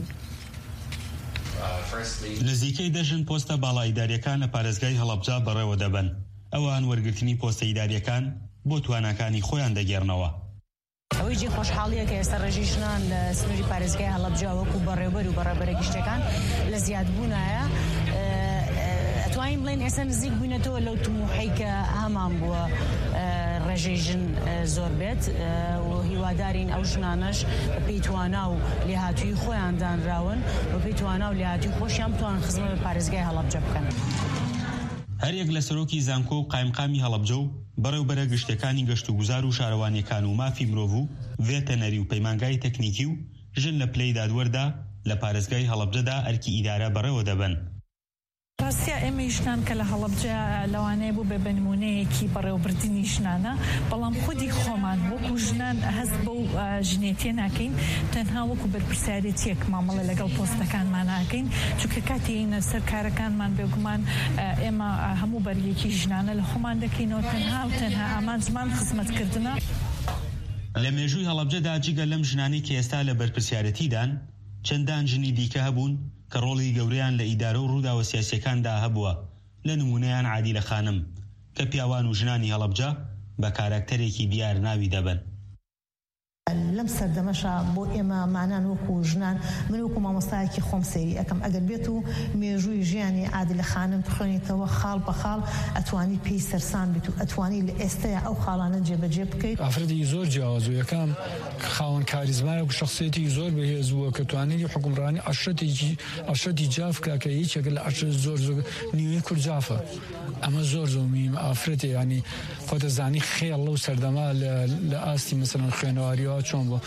نزیکەی دەژن پۆستە باڵایداریەکان لە پارێزگای هەڵەبجە بەڕێوە دەبن. ئەوان وەرگرتنی پۆستە ئیداریەکان بۆ تواناکانی خۆیان دەگێڕنەوە.
ئەوەی جێ خۆشحاڵیە کە ئێستا ڕێژی ژنان لە سنووری پارێزگای هەڵەبجە وەکو بەڕێوەبەر و بەڕێبەرێکی شتەکان لە زیادبوونایە. ئەتوانین بڵێن ئێستا نزیک بووینەتەوە لەو تموحەی کە هەمان بووە ڕێژەی ژن زۆر بێت و هیوادارین ئەو ژنانەش بەپێی توانا و لێهاتووی خۆیان دانراون بەپێی توانا و لێهاتووی خۆشیان بتوانن خزمەت بە پارێزگای هەڵەبجە بکەن.
هەرێک لە سەرۆکی زانکۆ و قایمقامی هەڵەبجە و بەڕێوبەرە گشتەکانی گەشت و گوزار و شارەوانیەکان و مافی مرۆڤ و ڤێتەنەری و پەیمانگای تەکنیکی و ژن لە پلەی دادوەردا لە پارێزگای هەڵەبجەدا ئەرکی ئیدارە بەڕێوە دەبن.
ڕاستە ئێمە ژنان کە لە هەڵەبجە لەوانەیە بوو بە بنمونەیەکی بەڕێوەبردننی ژنانە، بەڵام خودی خۆمان وەکو ژنان هەست بەو ژنێتیە ناکەین، تەنها وەکو بەرپرسیارەتیەک مامەڵە لەگەڵ پۆستەکانمان ناکەین، چونکە کاتێینە سەر کارەکانمان بێگومان ئێمە هەموو بەریەکی ژنانە لە خۆمان دەکەینەوە، تەنها و تەنها ئامانجمان خزمەتکردنە.
لە مێژووی هەڵەبجەدا جگە لەم ژنانی کە ئێستا لە بەرپرسیارەتیدان چەندان ژنی دیکە هەبوون کە ڕۆڵی گەورەیان لە ئیدارە و ڕووداوە سیاسیەکاندا هەبووە. لە نمونەیان عادی لە خانم کە پیاوان و ژنانی هەڵەبجە بە کارکتەرێکی دیار ناوی دەبن.
لەم سەردەمەشە بۆ ئێمە مانان وەکو ژنان من وەکو مامۆستایەکی خۆم سەیری ئەەکەم ئەگەر بێت و مێژووی ژیانی عادی لە خانم بخوێنیتەوە خاڵ بە خاڵ ئەتوانی پێی سەرسان بیت و ئەتوانی لە ئێستەیە ئەو خاڵانە جێبەجێ بکەیت.
ئافرەتی زۆر جیاواز و یەکەم خاوەن کاریزمایە و شخصیەتی زۆر بەهێز بووە کە توانێتی حکومڕانی عەشرەتی جافکە کە هیچێک لە عەشرەت زۆر نیوەی کورجافە. ئەمە زۆر زۆمیم ئافرەتی ینی خۆدەزانی خێڵ لەو سەردەما لە ئاستی مەسەڵەن خوێنەواریەوە چۆن بوو.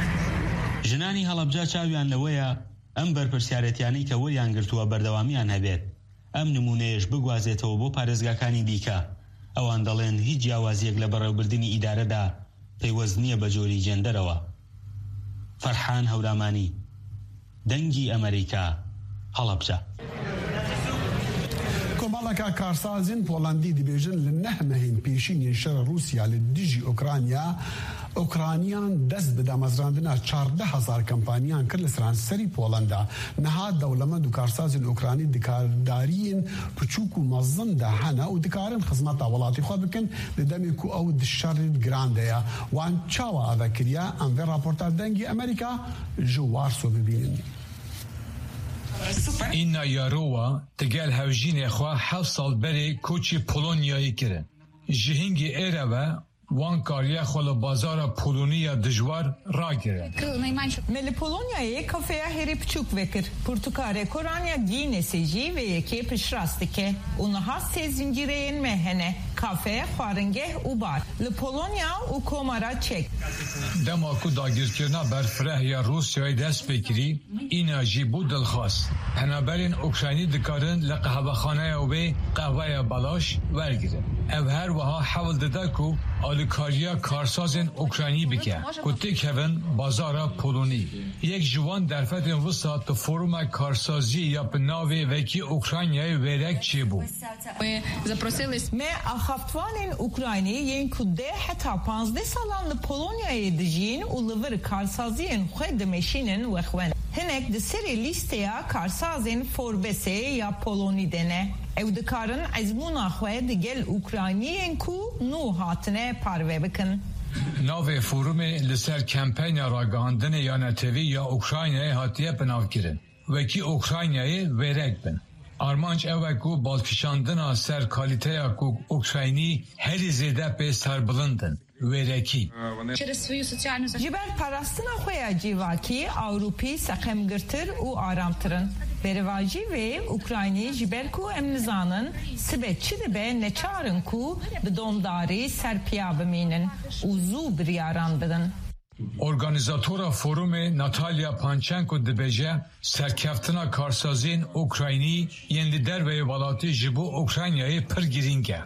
ژنانی هەڵەبجە چاویان لەوەیە ئەم بەرپرسیارەتیانەی کە وەریان گرتووە بەردەوامیان هەبێت، ئەم نمونەیەش بگوازێتەوە بۆ پارێزگاکانی دیکە. ئەوان دەڵێن هیچ جیاوازیەک لە بەڕێوەبردننی ئیدارەدا پەیوەست نییە بە جۆری جێندەرەوە. فەرحان هەورامانی، دەنگی ئەمریکا، هەڵەبجە.
کۆمەڵەکە کارسازین پۆڵەندی دەبێژن لە نەهمەهین پێشینی شەڕ رووسیا لە دژی ئۆکرانیان دەست بە دامەزراندنا 14,000 کەمپانیان کرد لە سرانسەری پۆڵەندا. نەهات دەوڵەمەند و کارسازین ئۆکرانی دکارداریین بچووک و مەزندا هەنا و دکارن خزمەتا وڵاتی خۆ بکەن لە دەمێک و ئەو شەڕی گراندەیە وان چاوە ئەڤەکریا ئەمڤێ راپۆرتا دەنگی ئەمریکا ژوارسۆ ببینن.
ئینا یارۆوە دەگەل هەوژینێخوا 7 ساڵ بەرێ کۆچی پۆلۆنیایی کرن. ji hingê êre ve wan kariya xwe li bazara Polonîya dijwar ragirin.
Me li Polonyayê kafeya herî piçûk vekir. Portukarê Koranya Guinness'ê jî vê yekê pişrast dike. û niha sê zincîreyên me hene. Kafe, xwaringeh û bar. Li Polonya û Komara Çek.
Dema ku dagirkirina berfirehya Rusyayê dest pê kirî, îna jî bû dilxwaz. Heneberên Ukraynî dikarin li qehvexaneya wê qehweya belaş wergirin. Ev her wiha hewl dide ku alîkariya karsazên Ukraynî bike ku têk hevin bazara Polonî. Yek ji wan derfetên wisa tu foruma karsaziyê ya bi navê vekî Ukraynayê wêrek çêbû.
Me axaftvanên Ukraynî yên ku dê heta 15 salan li Polonyayê dijîn û li vir karsaziyên xwe dimeşînin wexwen. Hinek di serê lîsteya karsazên Forbesê ya Polonî de ne. Ew dikarin ezmûna xwe di gel Ukrayniyên ku nû hatine parve bikin.
Navê forumê li ser kampanya ragihandinê ya netewî ya Ukraynayê hatiye pinavkirin. وکی اوکراینای ورک بن. آرمانج اوکو بالکشاندنا سر کالیتیا کو اوکراینی هری زیده به سر بلندن ورکی.
جبر پرستنا خویا جیواکی اوروپی سقم گرتر و آرامترن. برواجی و اوکراینی جبر کو امنزانن سبت چیده به نچارن کو بدومداری سرپیا بمینن و زو بریاران بدن.
ارگانیزاتورا فوروم ناتالیا پانچنکو دبیجه سرکفتنا کارسازین اوکراینی یندیدر و والاتی جبو اوکراینیای پرگیرینگه.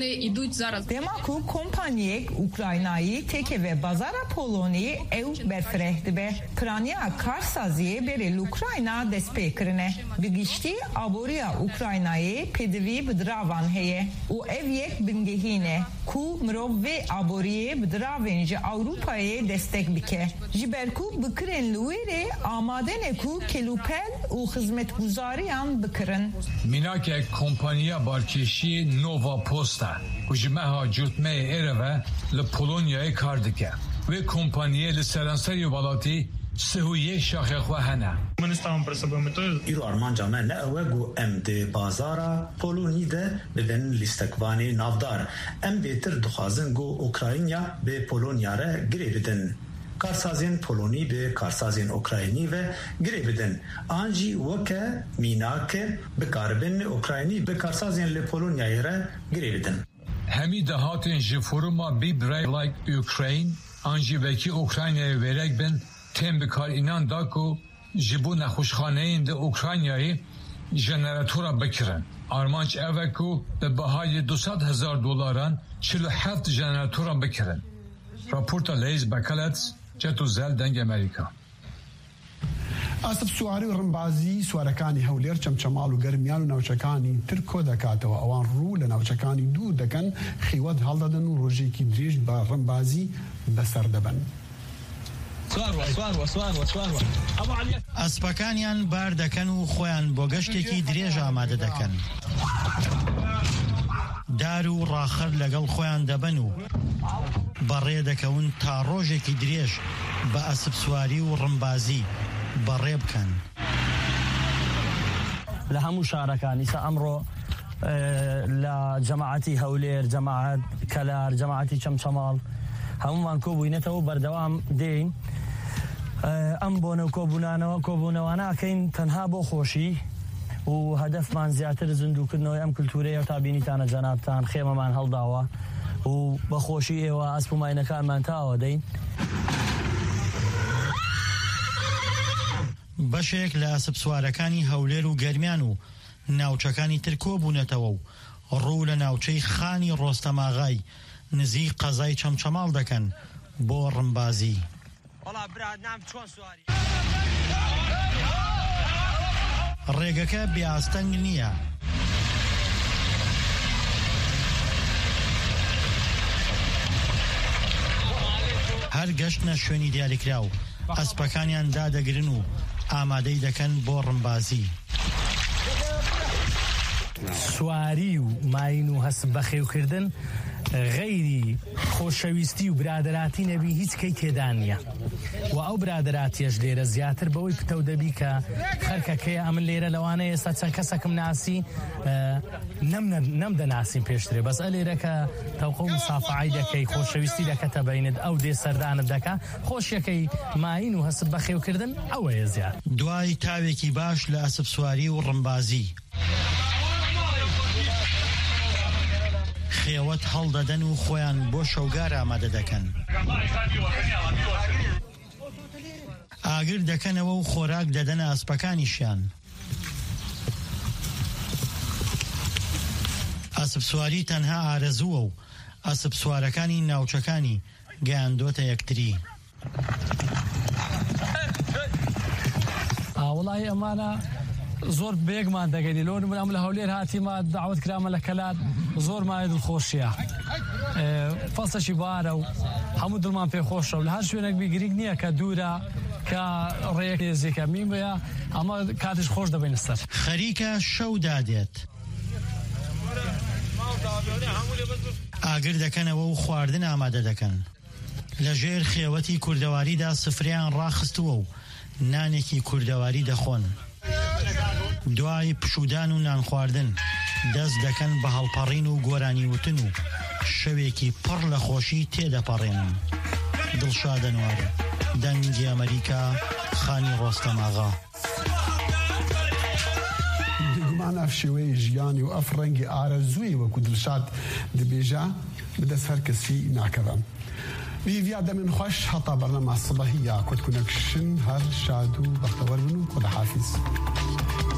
دماکو کمپانیک اوکراینایی تکه و بازار پولونی او برفرهد به پرانیا کارسازی بری اوکراینا دست پیکرنه. بگیشتی آبوریا اوکراینایی پدوی بدراوان هیه و او یک بنگهینه کو مروب و آبوری بدراوینج اوروپای دستک بکه. جبرکو بکرن لویره آماده نکو کلوپل و خدمتگزاریان بکرن.
میناک کمپانیا بارکشی نووا پوستا کجمه ها جوتمه ایره لپولونیای کار دکه و کمپانیه لسرانسری والاتی سهویه شاخه خواه
ایرو آرمان جامعه نه اوگو ام دی بازارا پولونی ده ببین لیستکوانی نافدار ام بیتر دخوازن گو اوکراینیا به پولونیا را گری بدن. کارسازین پولونی به کارسازین اوکراینی و گری بدن. آنجی وکه میناکه به کاربن اوکراینی به کارسازین لپولونیای را گری بدن.
همی دهاتین جفورما بی برای لایک اوکراین آنجی وکی اوکراینای ورک بن تیم بکار اینان داکو جبو نخوشخانه این ده اوکراینیایی جنراتورا بکرن. آرمانچ اوکو به بهای $200,000 47 جنراتورا بکرن. راپورتا لیز بکلتس جتو زل دنگ امریکا.
ئاسب سواری و ڕمبازی سوارەکانی هەولێر چەمچەماڵ و گەرمیان و ناوچەکانی ترکۆ دەکاتەوە ئەوان ڕوو لە ناوچەکانی دوور دەکەن خیوەت هەڵدەدەن و ڕۆژێکی درێژ بە ڕمبازی بەسەر دەبن.
ئەسپەکانیان بار دەکەن و خۆیان بۆ گەشتێکی درێژ ئامادە دەکەن. دار و ڕاخەر لەگەڵ خۆیان دەبەن و بەڕێ دەکەون تا ڕۆژێکی درێژ بە ئەسب سواری و ڕمبازی بەڕێ بکەن.
لە هەموو شارەکانی ئەمڕۆ لە جەماعەتی هەولێر، جەماعەت کەلار، جەماعەتی چەمچەماڵ هەمومان کۆبووینەتەوە بەردەوام دێین. ئەم بۆنە کۆبوونەوانەکەین تەنها بۆ خۆشی و هەدەفمان زیاتر زیندووکردنەوەی ئەم کولتورەیە و تابینیتانە جەنابتان خێمەمان هەڵداوە و بە خۆشی ئێوە ئەسپ و ماینەکانمان تاوە دەین.
بەشێک لە ئەسپ سوارەکانی هەولێر و گەرمیان و ناوچەکانی تر کۆبوونەتەوە و ڕوو لە ناوچەی خانی ڕۆستەماغای نزیک قەزای چەمچەماڵ دەکەن بۆ ڕمبازی. ڕێگەکە بیاستەنگ نییە. هەر گەشتنە شوێنی دیاریکراو ئەسپەکانیان دادەگرن و ئامادەی دەکەن بۆ ڕمبازی.
سواری و ماین و هەست بەخێوکردن غەیری خۆشەویستی و برادەراتی نەبی هیچ کەی تێدا نییە و ئەو برادەراتیەش لێرە زیاتر بەوەی پتە و دەبی کە خەرکەکەی ئەمن لێرە لەوانەیە ئێستا چەند کەسێکم ناسی نەمدەناسیم پێشترێ بەس ئەلێرە کە تەوقە و مسافعی دەکەی خۆشەویستی دەکەتە بەینت ئەو دێ سەردانت دەکا خۆشیەکەی ماین و هەست بەخێوکردن ئەوەیە زیات.
دوای تاوێکی باش لە ئەسب سواری و ڕمبازی خێوەت هەڵدەدەن و خۆیان بۆ شەوگار ئامادە دەکەن. ئاگر دەکەنەوە و خۆراک دەدەنە ئەسپەکانیشیان. ئەسب سواری تەنها ئارەزووە و ئەسب سوارەکانی ناوچەکانی گەیاندۆتە یەکتری.
وڵی ئەمانە زۆر بێگمان دەگەنی لۆ نمونە لە هەولێر هاتیمە داوت کرامە لە کەلات زۆر مای دڵخۆشیە فەسەشی بارە و هەموو دڵمان پێخۆشە و لە هەر شوێنێک بیگرنگ نییە کە دوورە کە ڕێک نێزیەکە میمەیە ئەمە کاتیش خۆش دەبێنە سەر
خەریکە شەو دادێت ئاگر دەکەنەوە و خواردن ئامادە دەکەن. لە ژێر خێوەتی کوردەواریدا سفریان ڕاخستووە و نانێکی کوردەواری دەخۆن. دوای پشودان و نان خواردن دەست دەکەن بە هەڵپەڕین و گۆرانی وتن و شەوێکی پڕ لە خۆشی تێدەپەڕێنن. دڵشادەنوارە، دەنگی ئەمریکا، خانی ڕۆستەم ئاغا.
گومان ئەف شێوەیە ژیانی و ئەف ڕەنگی ئارەزووی وەکو دڵشاد دەبێژە بدەست هەر کەسی ناکەوە. ویڤیا دەمن خۆش هەتا بەرنەما سبەحی یا کۆتکونەکشن هەر شاد و بەختەوەر بن و خودەحافیز.